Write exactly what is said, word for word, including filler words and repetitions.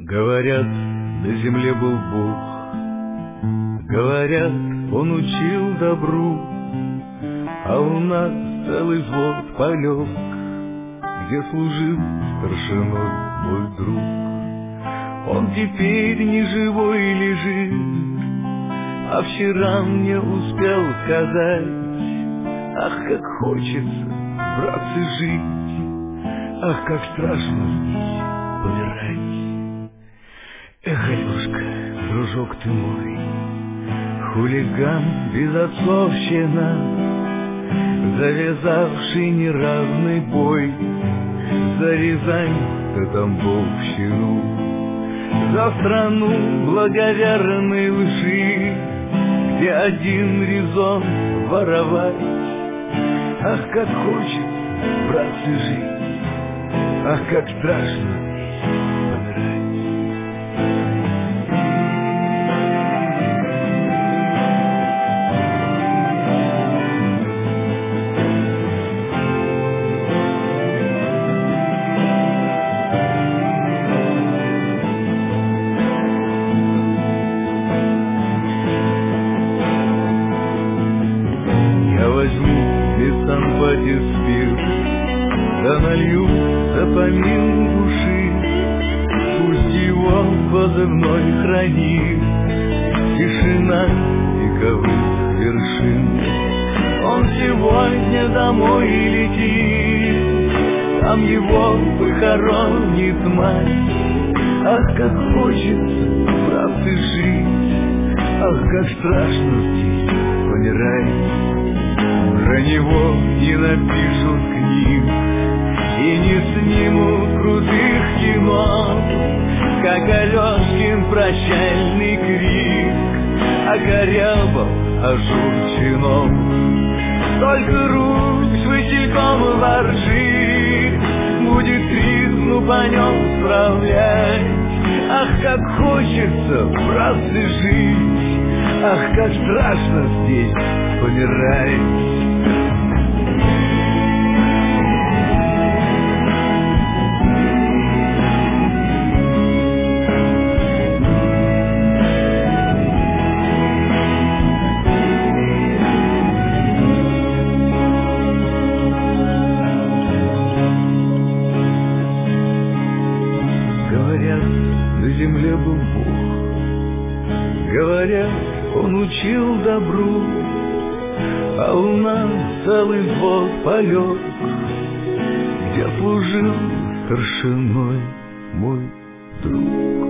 Говорят, на земле был Бог, говорят, он учил добру, а у нас целый взвод полег, где служил старшиной мой друг. Он теперь не живой лежит, а вчера мне успел сказать: ах, как хочется, братцы, жить, ах, как страшно здесь помирать. Эх, Алешка, дружок ты мой, хулиган, безотцовщина, завязавший неравный бой за Рязань, за Тамбовщину, за страну благоверной лжи, где один резон воровать. Ах, как хочется, братцы, жить, ах, как страшно здесь помирать. Спирт, да налью за помин души, пусть его позывной хранит тишина вековых вершин. Он сегодня домой летит, там его похоронит мать. Ах, как хочется, братцы, жить, ах, как страшно здесь помирать. Про него не напишут книг и не снимут крутых кино, как Алешкин прощальный крик окорябал ожурчином. Только рук с васильком воржи будет тризну по нем справлять. Ах, как хочется, братцы, жить, ах, как страшно здесь помирать. Говорят, на земле был Бог, говорят, он учил добру, а у нас целый взвод полег, где служил старшиной мой друг.